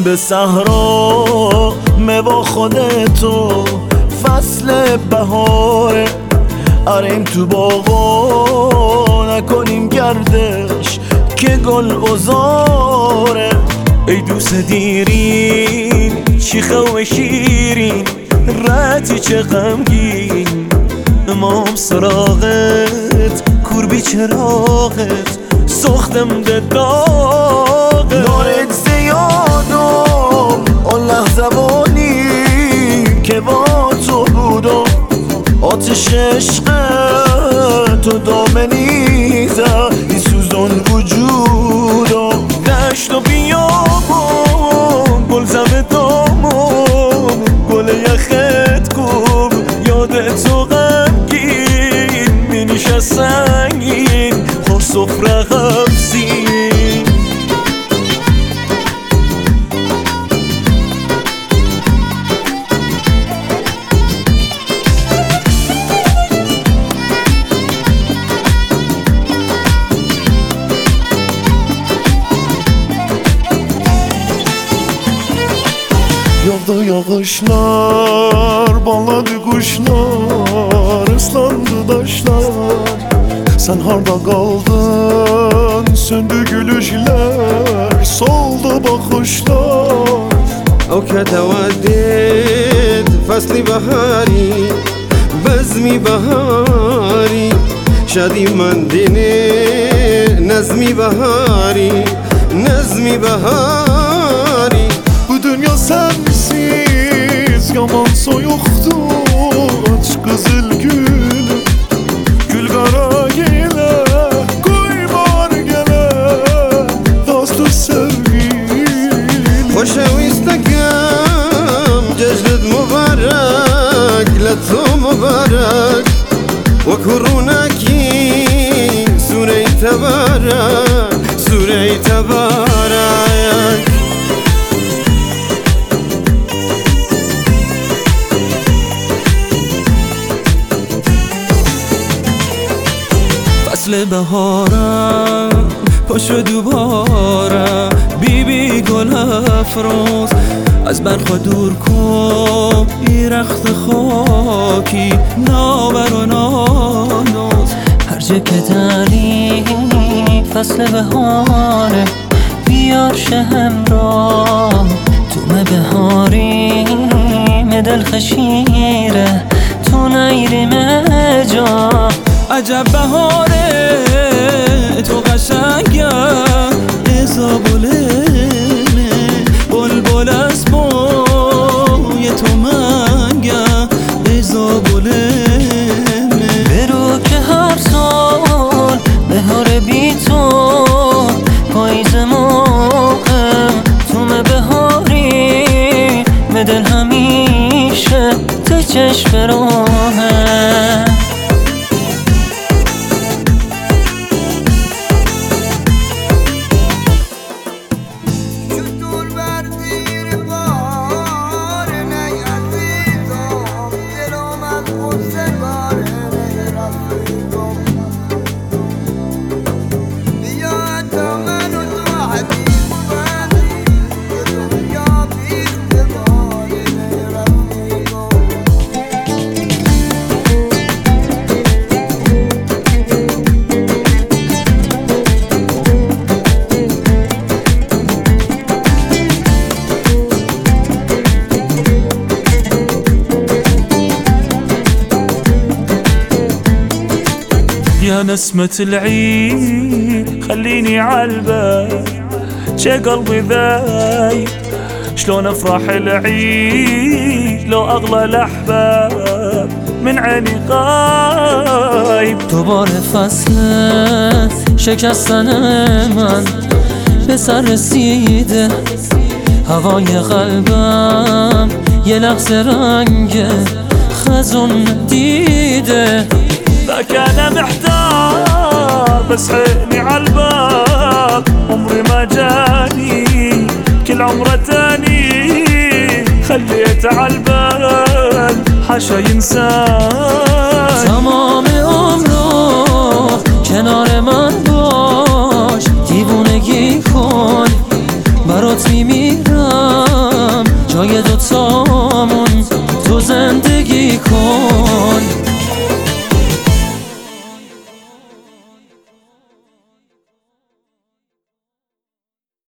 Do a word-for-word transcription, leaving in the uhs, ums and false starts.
به صحرا موا خودتو فصل بهاره، اریم تو باغا نکنیم گردش که گل بزاره. ای دوست دیرین شیخه و شیرین رتی چه غمگین، امام سراغت کور بی چراغت سختم ده داغت. دارت زیادم آن لحظه بانی که با تو بودم، آتش عشق تو دامنیزه ای سوزان وجودم. دشت و بیابم گل زم دامم گل یخت کن یاد تو غمگین مینیشه سنگین خور سفره غمزین. Yağdı yağışlar, bağladı kuşlar, ıslandı taşlar. Sen harda kaldın, söndü gülüşler, soldu bakışlar. أو كتودد فصل بهاري بزمي بهاري شادي من ديني نزمي بهاري نزمي بهاري. Bu dünya sensiz yaman soyuktu, aç kızıl gül gül kara gele koymar gele dostu sevgilim. خوشويستكم ججلد مبارك لتو مبارك وكروناكي سوري تبارك سوري تبارك. فصل بهارم پاشو دوباره بی بی گل افروز از برخوا دور کن ای رخت خاکی نابر و نانوز. هر جا که داری فصل بهاره بیار شهم را تو بهاری دل خشیره تو نیریم جا. عجب بهاره تو قشنگه ازابولمه بلبل از بوی تو منگه ازابولمه. برو که هر سال بهار بی تو پاییز موقع تو بهاری دل همیشه تو چشم راهه. يا نسمة العيد خليني عالبال شي قلبي ذايب شلون افرح العيد لو اغلى الاحباب من عيني غايب. دوباره فصل شکستن من به سر رسیده هوای قلبم یه لحظه رنگ خزون دیده. ذاك انا محتار بس عيني عالباب عمري ما جاني كل عمره تاني خليت عالبال حاشا ينسان. تمام عمرو کنار من باش دیوونگی کن برات میمیرم جای دوتامون تو زندگی کن.